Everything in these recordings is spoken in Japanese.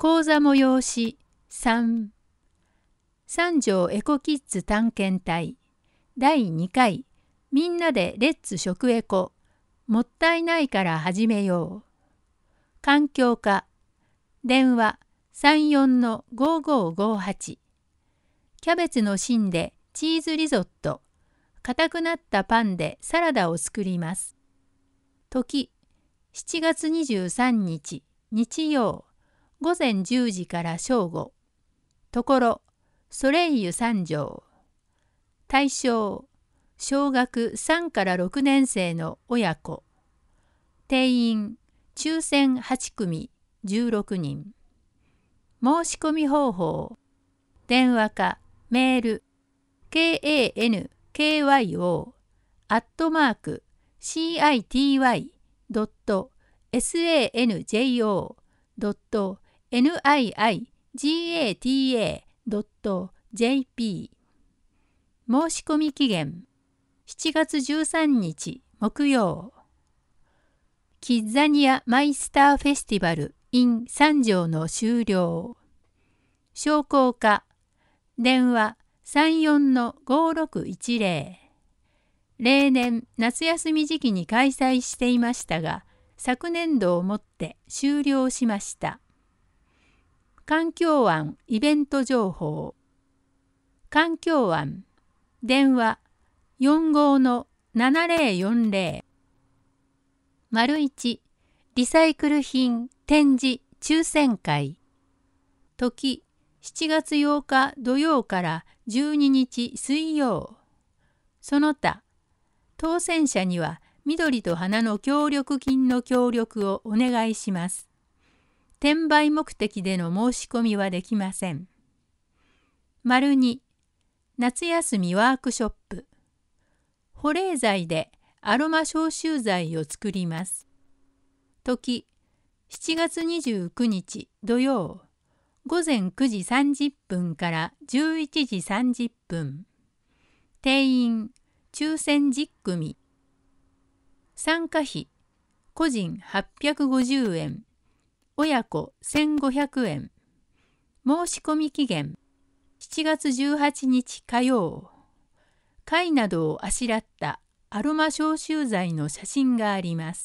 講座催し3、三条エコキッズ探検隊第2回みんなでレッツ食エコもったいないから始めよう。環境課電話 34-5558 キャベツの芯でチーズリゾット、硬くなったパンでサラダを作ります。時7月23日日曜午前10時から正午。ところソレイユ三条。対象小学3から6年生の親子。定員抽選8組16人。申し込み方法電話かメール kankyou@city.sanigata.jp 申し込み期限7月13日木曜。キッザニアマイスターフェスティバル in 三条の終了。商工課電話 34-5610。例年夏休み時期に開催していましたが、昨年度をもって終了しました。環境案イベント情報。環境案電話 45-7040。1リサイクル品展示抽選会。時7月8日土曜から12日水曜。その他当選者には緑と花の協力金の協力をお願いします。転売目的での申し込みはできません。2夏休みワークショップ。保冷剤でアロマ消臭剤を作ります。時7月29日土曜午前9時30分から11時30分。定員抽選10組。参加費個人850円、親子1500円。申し込み期限7月18日火曜。貝などをあしらったアロマ消臭剤の写真があります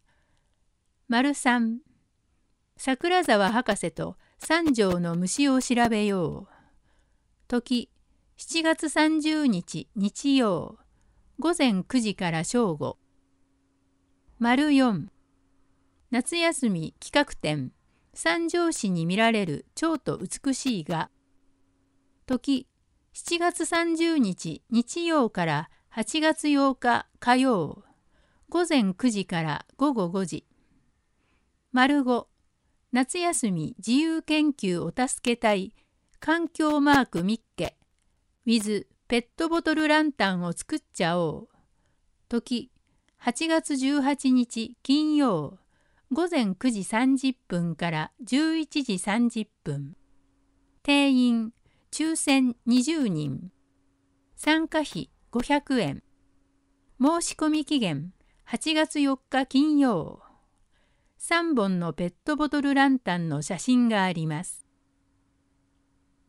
。3桜沢博士と三条の虫を調べよう。時7月30日日曜午前9時から正午。4夏休み企画展三条市に見られる蝶と美しいが。時7月30日日曜から8月8日火曜午前9時から午後5時。5夏休み自由研究お助け隊環境マークミッケ with ペットボトルランタンを作っちゃおう。時8月18日金曜午前9時30分から11時30分。定員抽選20人。参加費500円。申し込み期限8月4日金曜。3本のペットボトルランタンの写真があります。